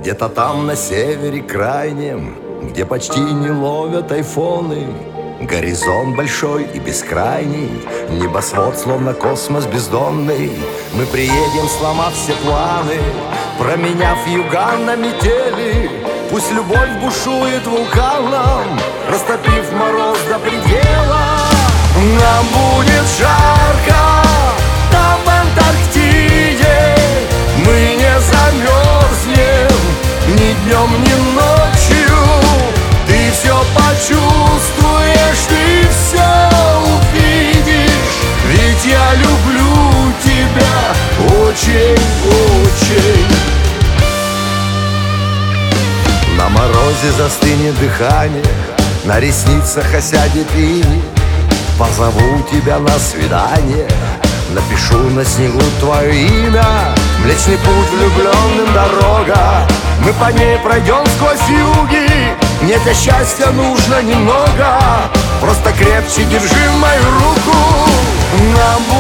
Где-то там на севере крайнем, где почти не ловят айфоны, горизонт большой и бескрайний, небосвод словно космос бездонный. Мы приедем, сломав все планы, променяв юга на метели. Пусть любовь бушует вулканом, растопив мороз до предела. Нам будет жарко там в Антарктиде, мы не замерзнем ни днем, ни ночью. Ты все почувствуешь, ты все увидишь, ведь я люблю тебя очень-очень. На морозе застынет дыхание, на ресницах осядет иней. Позову тебя на свидание, напишу на снегу твое имя. Млечный путь влюбленным дорога, мы по ней пройдем сквозь юги. Мне для счастья нужно немного, просто крепче держи мою руку. Нам